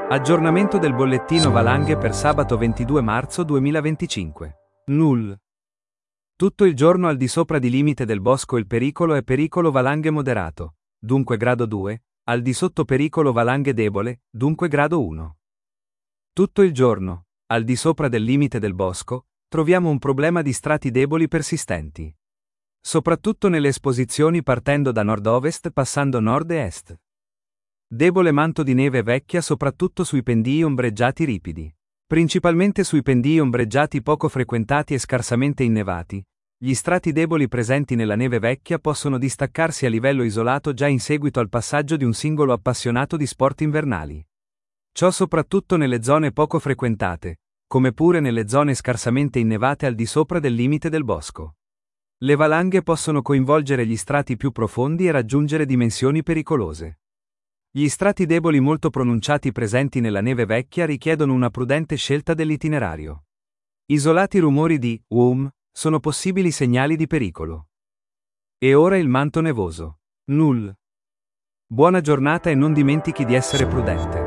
Aggiornamento del bollettino valanghe per sabato 22 marzo 2025. Null. Tutto il giorno al di sopra di limite del bosco il pericolo è pericolo valanghe moderato, dunque grado 2, al di sotto pericolo valanghe debole, dunque grado 1. Tutto il giorno, al di sopra del limite del bosco, troviamo un problema di strati deboli persistenti. Soprattutto nelle esposizioni partendo da nord-ovest passando nord e est. Debole manto di neve vecchia soprattutto sui pendii ombreggiati ripidi. Principalmente sui pendii ombreggiati poco frequentati e scarsamente innevati. Gli strati deboli presenti nella neve vecchia possono distaccarsi a livello isolato già in seguito al passaggio di un singolo appassionato di sport invernali. Ciò soprattutto nelle zone poco frequentate, come pure nelle zone scarsamente innevate al di sopra del limite del bosco. Le valanghe possono coinvolgere gli strati più profondi e raggiungere dimensioni pericolose. Gli strati deboli molto pronunciati presenti nella neve vecchia richiedono una prudente scelta dell'itinerario. Isolati rumori di sono possibili segnali di pericolo. E ora il manto nevoso. Null. Buona giornata e non dimentichi di essere prudente.